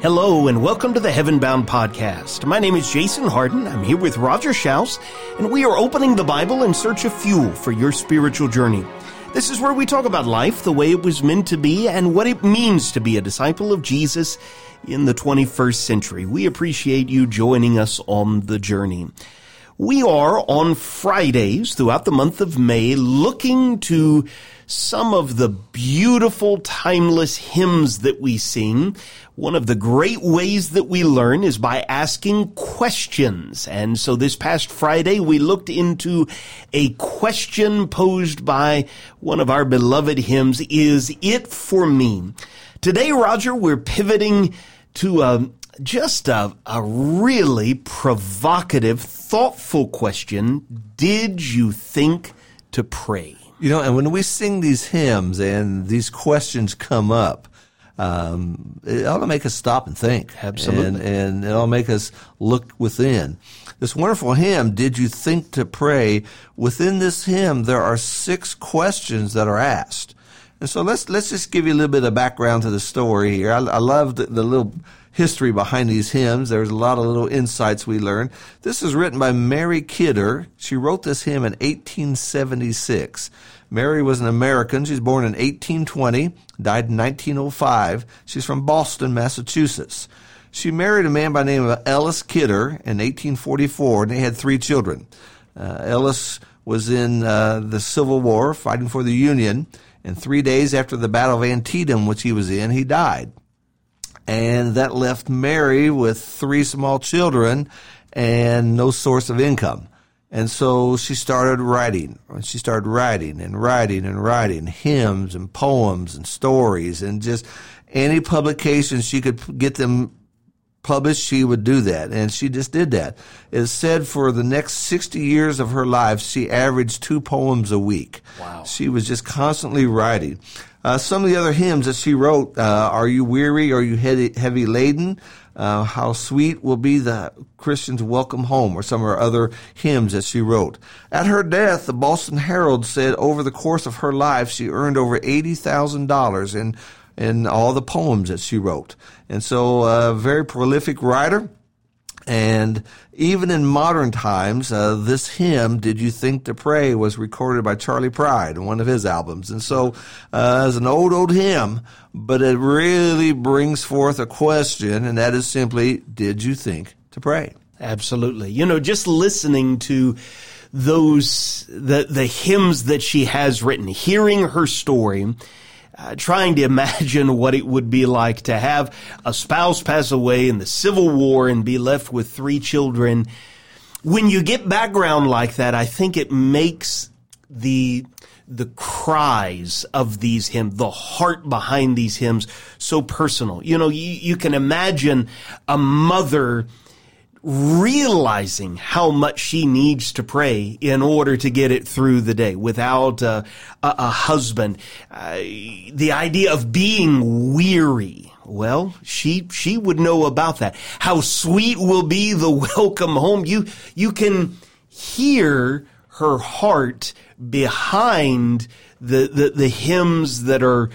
Hello and welcome to the Heaven Bound Podcast. My name is Jason Harden. I'm here with Roger Schaus, and we are opening the Bible in search of fuel for your spiritual journey. This is where we talk about life the way it was meant to be and what it means to be a disciple of Jesus in the 21st century. We appreciate you joining us on the journey. We are on Fridays throughout the month of May looking to some of the beautiful, timeless hymns that we sing. One of the great ways that we learn is by asking questions. And so this past Friday, we looked into a question posed by one of our beloved hymns, Is It For Me? Today, Roger, we're pivoting to just a really provocative, thoughtful question. Did you think to pray? You know, and when we sing these hymns and these questions come up, it ought to make us stop and think. Absolutely. And it ought to make us look within. This wonderful hymn, Did You Think to Pray? Within this hymn, there are 6 questions that are asked. And so let's just give you a little bit of background to the story here. I love the little history behind these hymns. There's a lot of little insights we learn. This is written by Mary Kidder. She wrote this hymn in 1876. Mary was an American. She was born in 1820, died in 1905. She's from Boston, Massachusetts. She married a man by the name of Ellis Kidder in 1844, and they had 3 children. Ellis was in the Civil War, fighting for the Union, and 3 days after the Battle of Antietam, which he was in, he died. And that left Mary with 3 small children and no source of income. And so she started writing. She started writing hymns and poems and stories, and just any publications she could get them published, she would do that. And she just did that. It's said for the next 60 years of her life, she averaged 2 poems a week. Wow. She was just constantly writing. Some of the other hymns that she wrote, Are You Weary? Are You Heavy Laden? How Sweet Will Be the Christian's Welcome Home, or some of her other hymns that she wrote. At her death, the Boston Herald said over the course of her life, she earned over $80,000 in all the poems that she wrote. And so a very prolific writer. And even in modern times, this hymn, Did You Think to Pray, was recorded by Charlie Pride in one of his albums. And so it's an old hymn, but it really brings forth a question, and that is simply, did you think to pray? Absolutely. You know, just listening to the hymns that she has written, hearing her story, trying to imagine what it would be like to have a spouse pass away in the Civil War and be left with 3 children. When you get background like that, I think it makes the cries of these hymns, the heart behind these hymns, so personal. You know, you can imagine a mother realizing how much she needs to pray in order to get it through the day without a husband. The idea of being weary, well, she would know about that. How sweet will be the welcome home. You can hear her heart behind the hymns that are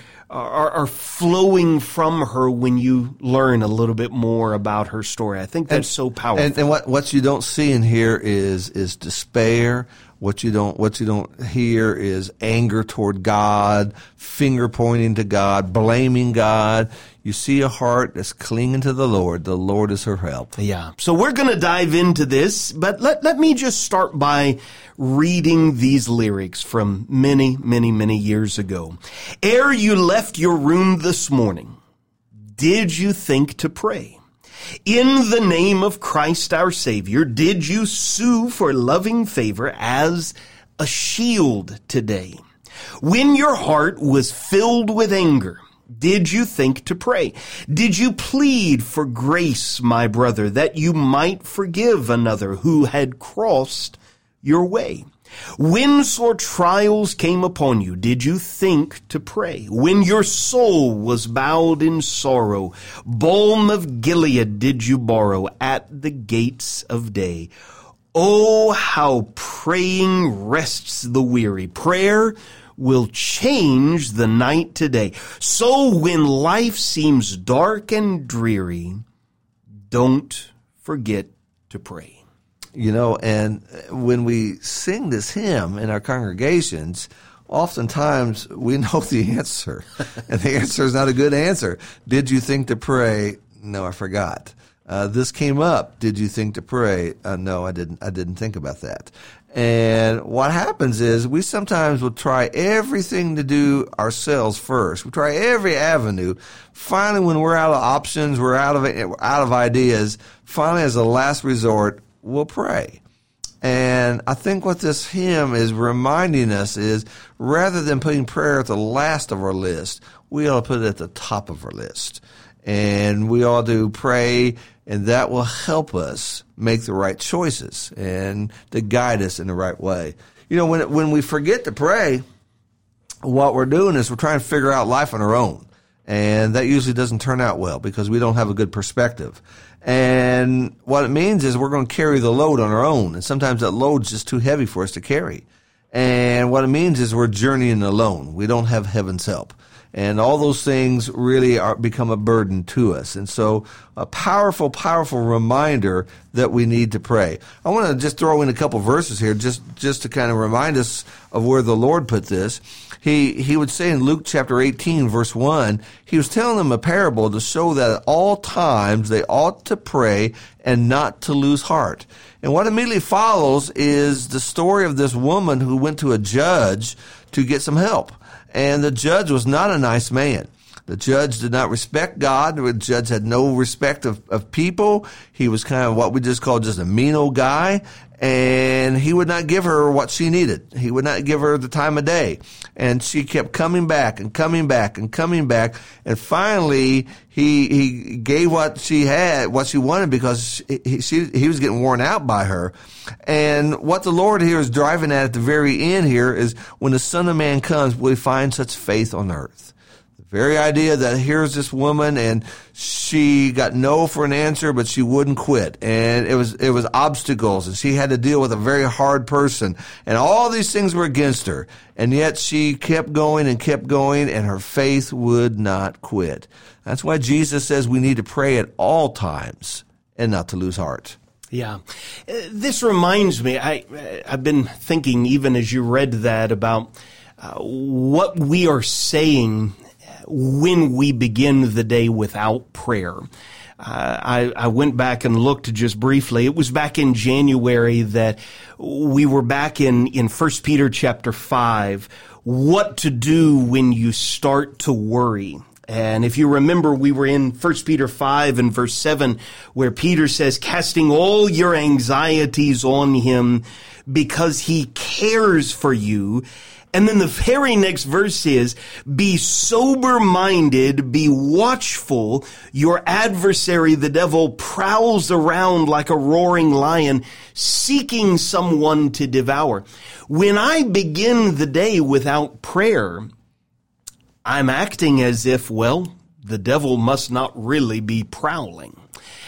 flowing from her when you learn a little bit more about her story. I think that's so powerful. And what you don't see in here is despair. What you don't hear is anger toward God, finger pointing to God, blaming God. You see a heart that's clinging to the Lord. The Lord is her help. Yeah. So we're going to dive into this, but let me just start by reading these lyrics from many, many, many years ago. Ere you left your room this morning, did you think to pray? In the name of Christ our Savior, did you sue for loving favor as a shield today? When your heart was filled with anger, did you think to pray? Did you plead for grace, my brother, that you might forgive another who had crossed your way? When sore trials came upon you, did you think to pray? When your soul was bowed in sorrow, balm of Gilead did you borrow at the gates of day? Oh, how praying rests the weary. Prayer will change the night today. So when life seems dark and dreary, don't forget to pray. You know, and when we sing this hymn in our congregations, oftentimes we know the answer, and the answer is not a good answer. Did you think to pray? No, I forgot. This came up. Did you think to pray? No, I didn't. I didn't think about that. And what happens is we sometimes will try everything to do ourselves first. We try every avenue. Finally, when we're out of options, we're out of ideas, finally, as a last resort, we'll pray. And I think what this hymn is reminding us is, rather than putting prayer at the last of our list, we ought to put it at the top of our list. And we ought to pray, and that will help us make the right choices and to guide us in the right way. You know, when we forget to pray, what we're doing is we're trying to figure out life on our own. And that usually doesn't turn out well because we don't have a good perspective. And what it means is we're going to carry the load on our own. And sometimes that load's just too heavy for us to carry. And what it means is we're journeying alone. We don't have heaven's help. And all those things really become a burden to us. And so a powerful, powerful reminder that we need to pray. I want to just throw in a couple verses here just to kind of remind us of where the Lord put this. He would say in Luke chapter 18, verse 1, he was telling them a parable to show that at all times they ought to pray and not to lose heart. And what immediately follows is the story of this woman who went to a judge to get some help. And the judge was not a nice man. The judge did not respect God. The judge had no respect of people. He was kind of what we just call just a mean old guy. And he would not give her what she needed. He would not give her the time of day. And she kept coming back and coming back and coming back. And finally, he gave what she had, what she wanted, because he was getting worn out by her. And what the Lord here is driving at the very end here is, when the Son of Man comes, will he find such faith on earth? Very idea that here's this woman, and she got no for an answer, but she wouldn't quit. And it was obstacles, and she had to deal with a very hard person, and all these things were against her. And yet she kept going, and her faith would not quit. That's why Jesus says we need to pray at all times and not to lose heart. Yeah. This reminds me, I've been thinking, even as you read that, about what we are saying when we begin the day without prayer. I went back and looked just briefly. It was back in January that we were back in 1 Peter chapter 5, what to do when you start to worry. And if you remember, we were in 1 Peter 5 and verse 7, where Peter says, casting all your anxieties on him because he cares for you. And then the very next verse is, be sober-minded, be watchful. Your adversary, the devil, prowls around like a roaring lion, seeking someone to devour. When I begin the day without prayer, I'm acting as if, well, the devil must not really be prowling.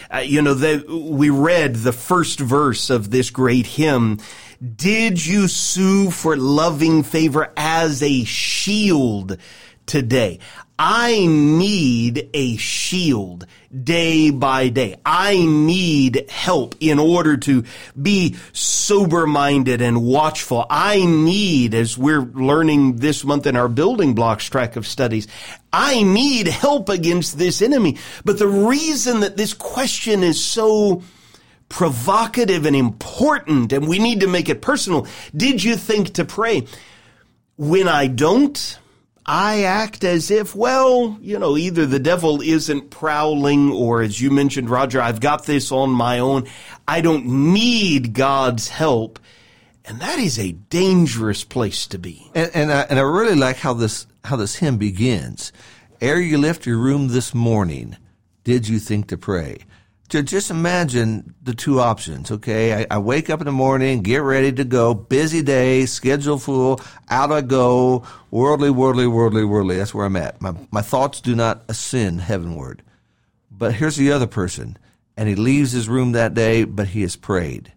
We read the first verse of this great hymn. Did you sue for loving favor as a shield today? I need a shield day by day. I need help in order to be sober-minded and watchful. I need, as we're learning this month in our Building Blocks track of studies, I need help against this enemy. But the reason that this question is so provocative and important, and we need to make it personal, did you think to pray? When I don't, I act as if, well, either the devil isn't prowling, or as you mentioned, Roger, I've got this on my own. I don't need God's help. And that is a dangerous place to be. And I really like how this hymn begins. Ere you left your room this morning, did you think to pray? Just imagine the two options, okay? I wake up in the morning, get ready to go, busy day, schedule full, out I go, worldly. That's where I'm at. My thoughts do not ascend heavenward. But here's the other person, and he leaves his room that day, but he has prayed.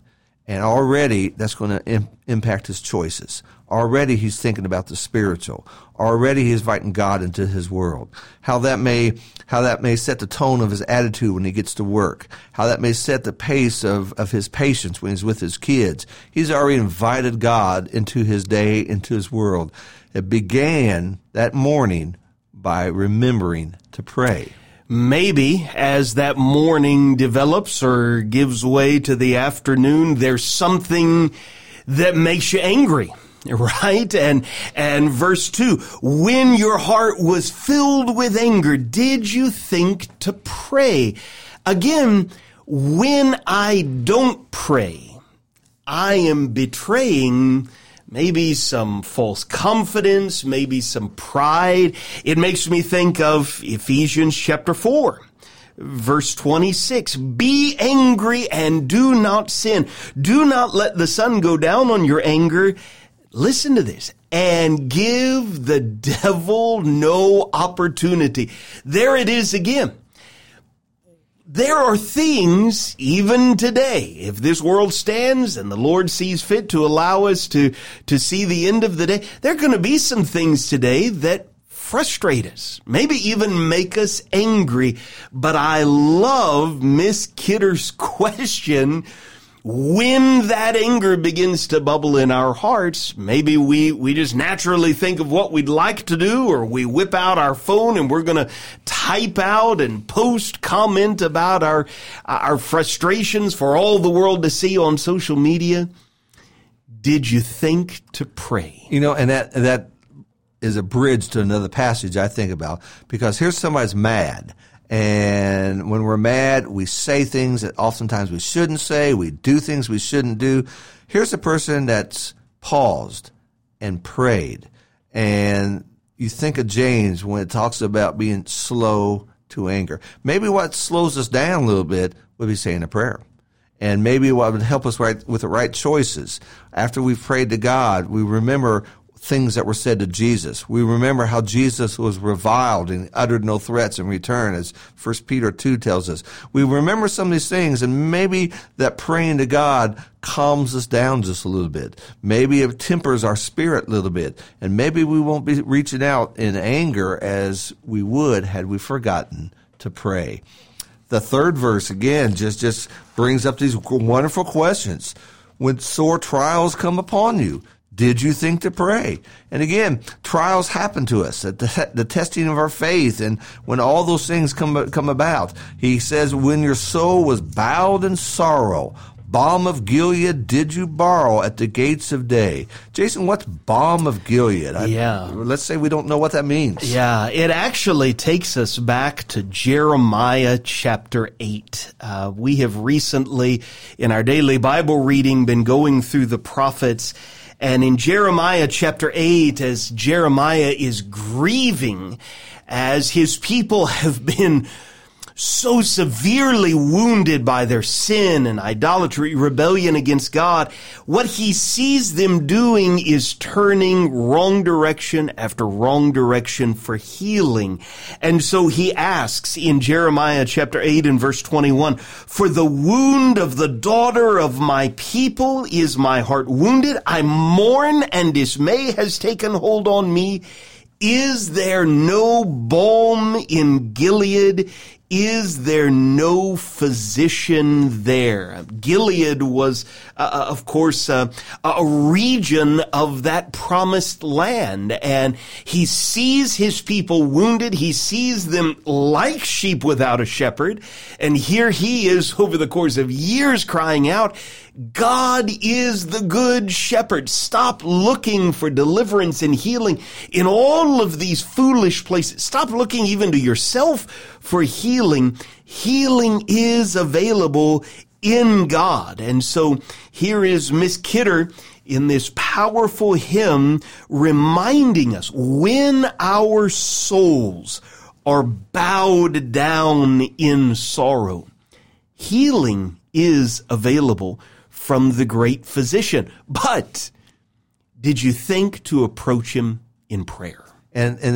And already that's going to impact his choices. Already he's thinking about the spiritual. Already he's inviting God into his world. How that may set the tone of his attitude when he gets to work. How that may set the pace of his patience when he's with his kids. He's already invited God into his day, into his world. It began that morning by remembering to pray. Maybe as that morning develops or gives way to the afternoon, there's something that makes you angry, right? And verse 2, when your heart was filled with anger, did you think to pray? Again, when I don't pray, I am betraying maybe some false confidence, maybe some pride. It makes me think of Ephesians chapter 4, verse 26. Be angry and do not sin. Do not let the sun go down on your anger. Listen to this. And give the devil no opportunity. There it is again. There are things, even today, if this world stands and the Lord sees fit to allow us to see the end of the day, there are going to be some things today that frustrate us, maybe even make us angry. But I love Miss Kidder's question. When that anger begins to bubble in our hearts, maybe we just naturally think of what we'd like to do, or we whip out our phone and we're going to type out and post, comment about our frustrations for all the world to see on social media. Did you think to pray? You know, and that is a bridge to another passage I think about, because here's somebody's mad. And when we're mad, we say things that oftentimes we shouldn't say. We do things we shouldn't do. Here's a person that's paused and prayed. And you think of James when it talks about being slow to anger. Maybe what slows us down a little bit would be saying a prayer. And maybe what would help us with the right choices. After we've prayed to God, we remember things that were said to Jesus. We remember how Jesus was reviled and uttered no threats in return, as 1 Peter 2 tells us. We remember some of these things, and maybe that praying to God calms us down just a little bit. Maybe it tempers our spirit a little bit, and maybe we won't be reaching out in anger as we would had we forgotten to pray. The third verse, again, just brings up these wonderful questions. When sore trials come upon you, did you think to pray? And again, trials happen to us at the testing of our faith, and when all those things come about. He says, when your soul was bowed in sorrow, balm of Gilead did you borrow at the gates of day. Jason, what's balm of Gilead? Let's say we don't know what that means. Yeah, it actually takes us back to Jeremiah chapter 8. We have recently, in our daily Bible reading, been going through the prophets. And in Jeremiah chapter 8, as Jeremiah is grieving as his people have been so severely wounded by their sin and idolatry, rebellion against God, what he sees them doing is turning wrong direction after wrong direction for healing. And so he asks in Jeremiah chapter 8 and verse 21, for the wound of the daughter of my people is my heart wounded. I mourn and dismay has taken hold on me. Is there no balm in Gilead? Is there no physician there? Gilead was, of course, a region of that promised land. And he sees his people wounded. He sees them like sheep without a shepherd. And here he is over the course of years crying out, God is the good shepherd. Stop looking for deliverance and healing in all of these foolish places. Stop looking even to yourself for healing. Healing is available in God. And so here is Miss Kidder in this powerful hymn reminding us when our souls are bowed down in sorrow, healing is available from the great physician. But did you think to approach him in prayer? And that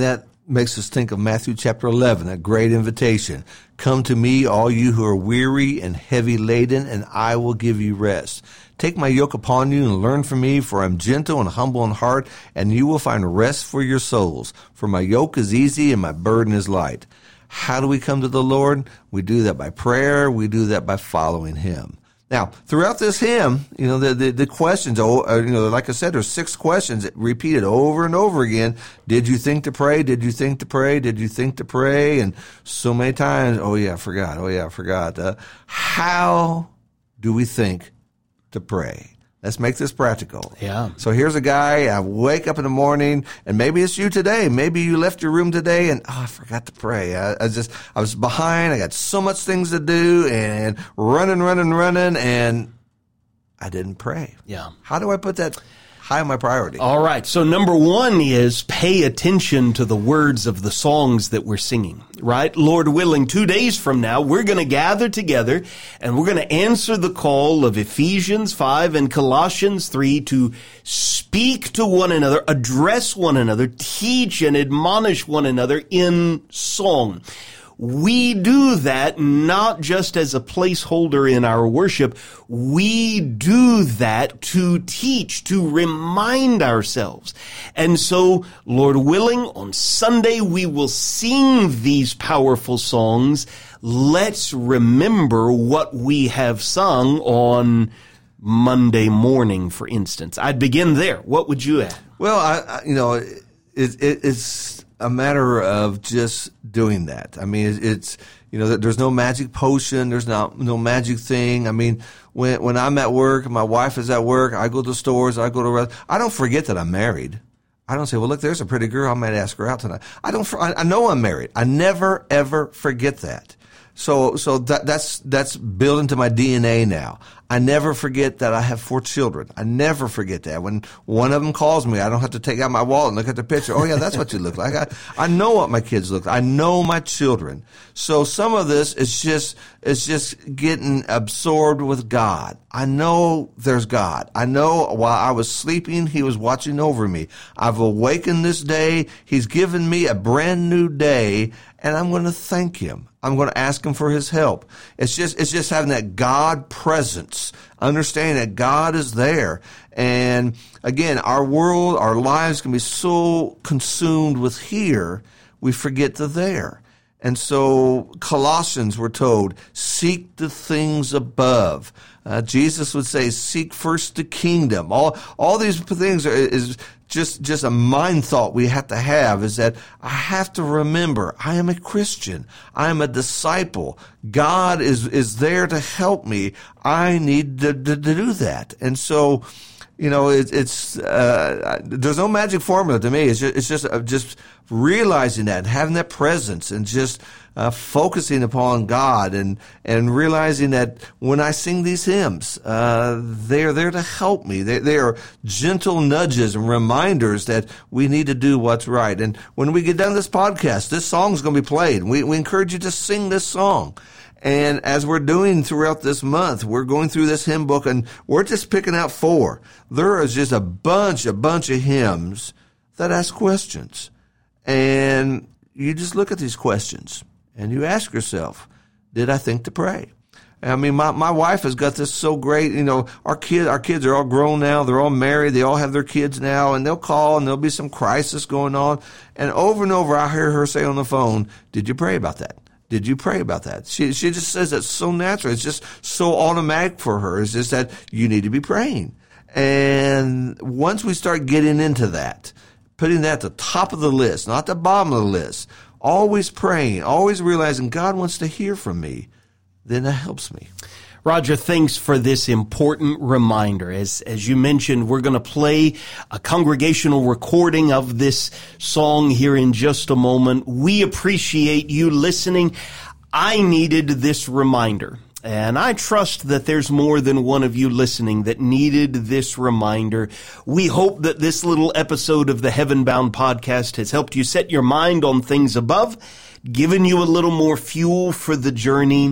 makes us think of Matthew chapter 11, that great invitation. Come to me, all you who are weary and heavy laden, and I will give you rest. Take my yoke upon you and learn from me, for I am gentle and humble in heart, and you will find rest for your souls. For my yoke is easy and my burden is light. How do we come to the Lord? We do that by prayer. We do that by following him. Now, throughout this hymn, the questions, like I said, there's 6 questions repeated over and over again. Did you think to pray? Did you think to pray? Did you think to pray? And so many times, oh yeah, I forgot. How do we think to pray? Let's make this practical. Yeah. So here's a guy, I wake up in the morning, and maybe it's you today. Maybe you left your room today and, I forgot to pray. I was behind. I got so much things to do and running, and I didn't pray. Yeah. How do I put that high on my priority? All right. So number 1 is pay attention to the words of the songs that we're singing, right? Lord willing, 2 days from now, we're going to gather together and we're going to answer the call of Ephesians 5 and Colossians 3 to speak to one another, address one another, teach and admonish one another in song. We do that not just as a placeholder in our worship. We do that to teach, to remind ourselves. And so, Lord willing, on Sunday we will sing these powerful songs. Let's remember what we have sung on Monday morning, for instance. I'd begin there. What would you add? Well, it's a matter of just doing that. I mean, it's there's no magic potion. There's no magic thing. I mean, when I'm at work, my wife is at work, I go to stores, I don't forget that I'm married. I don't say, well, look, there's a pretty girl, I might ask her out tonight. I know I'm married. I never, ever forget that. So that's built into my DNA now. I never forget that I have 4 children. I never forget that. When one of them calls me, I don't have to take out my wallet and look at the picture. Oh yeah, that's what you look like. I know what my kids look like. I know my children. So some of this is just getting absorbed with God. I know there's God. I know while I was sleeping, he was watching over me. I've awakened this day. He's given me a brand new day, and I'm going to thank him. I'm going to ask him for his help. It's just having that God presence, understanding that God is there. And again, our world, our lives can be so consumed with here, we forget the there. And so Colossians, we're told, seek the things above. Jesus would say, seek first the kingdom. All these things is just a mind thought we have to have, is that I have to remember I am a Christian. I am a disciple. God is there to help me. I need to do that. And so, there's no magic formula to me. It's just realizing that, having that presence, and just focusing upon God, and realizing that when I sing these hymns, they're there to help me. They are gentle nudges and reminders that we need to do what's right. And when we get done this podcast, this song's going to be played. We encourage you to sing this song. And as we're doing throughout this month, we're going through this hymn book, and we're just picking out 4. There is just a bunch of hymns that ask questions. And you just look at these questions and you ask yourself, did I think to pray? I mean, my wife has got this so great. Our kids are all grown now. They're all married. They all have their kids now, and they'll call and there'll be some crisis going on. And over I hear her say on the phone, did you pray about that? Did you pray about that? She just says that so natural. It's just so automatic for her. It's just that you need to be praying. And once we start getting into that, putting that at the top of the list, not the bottom of the list, always praying, always realizing God wants to hear from me, then that helps me. Roger, thanks for this important reminder. As you mentioned, we're going to play a congregational recording of this song here in just a moment. We appreciate you listening. I needed this reminder, and I trust that there's more than one of you listening that needed this reminder. We hope that this little episode of the Heaven Bound podcast has helped you set your mind on things above, given you a little more fuel for the journey.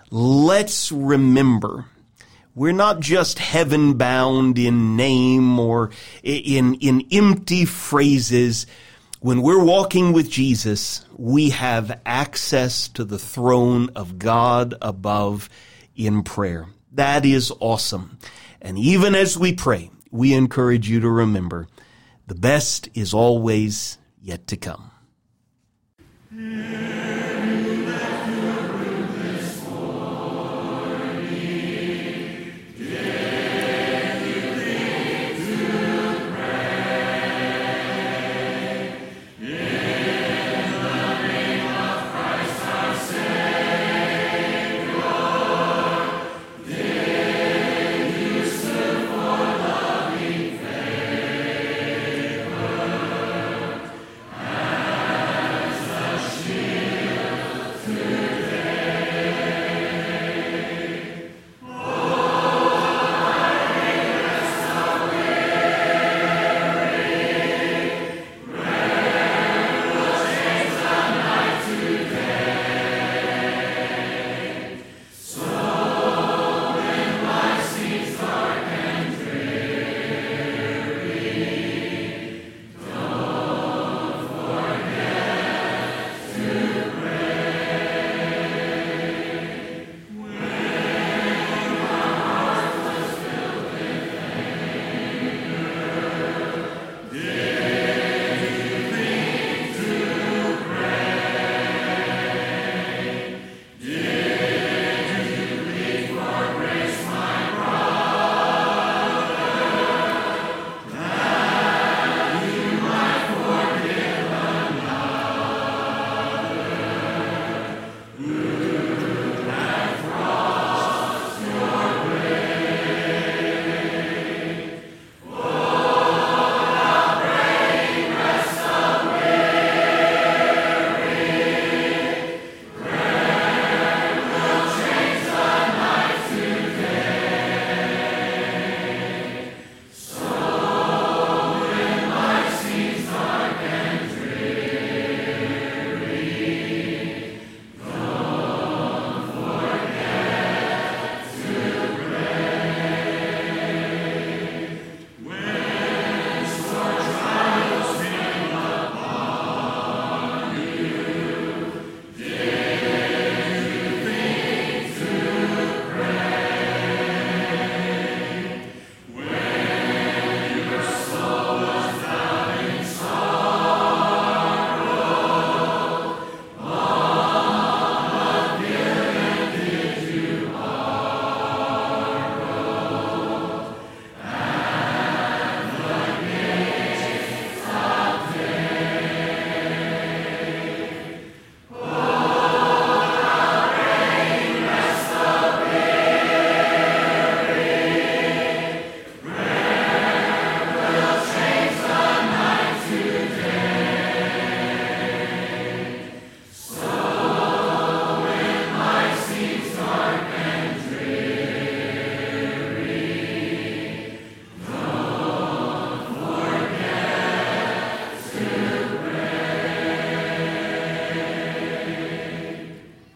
Let's remember, we're not just heaven-bound in name or in empty phrases. When we're walking with Jesus, we have access to the throne of God above in prayer. That is awesome. And even as we pray, we encourage you to remember the best is always yet to come.